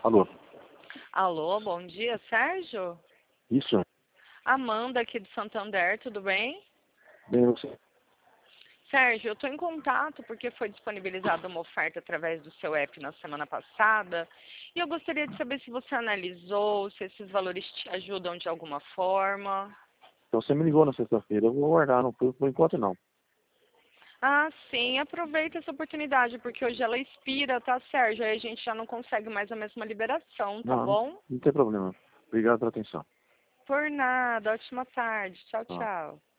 Alô? Alô, bom dia, Sérgio? Isso? Amanda aqui do Santander, tudo bem? Bem, você? Sérgio, eu estou em contato porque foi disponibilizada uma oferta através do seu app na semana passada e eu gostaria de saber se você analisou, se esses valores te ajudam de alguma forma. Então você me ligou na sexta-feira, eu vou guardar, não, por enquanto não. Ah, sim, aproveita essa oportunidade porque hoje ela expira, tá, Sérgio? Aí a gente já não consegue mais a mesma liberação, tá Não, bom? não tem problema. Obrigado pela atenção. Por nada, ótima tarde. Tchau, Tá. tchau.